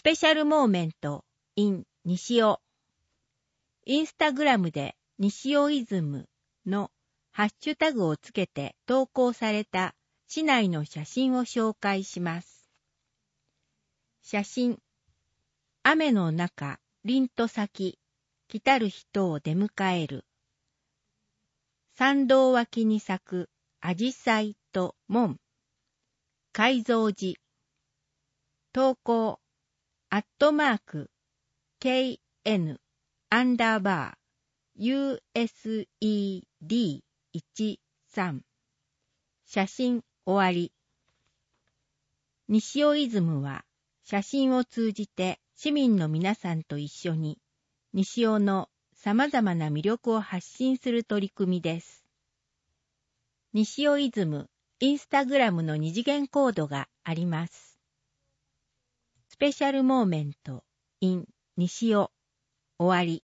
ペシャルモーメント in 西尾。インスタグラムで西尾イズムのハッシュタグをつけて投稿された市内の写真を紹介します。写真。雨の中、凛と咲き、来たる人を出迎える。参道脇に咲くアジサイと門。海蔵寺。投稿。@KN_USED13。写真終わり。西尾イズムは写真を通じて市民の皆さんと一緒に西尾の様々な魅力を発信する取り組みです。西尾イズムインスタグラムの二次元コードがあります。スペシャルモーメント in 西尾終わり。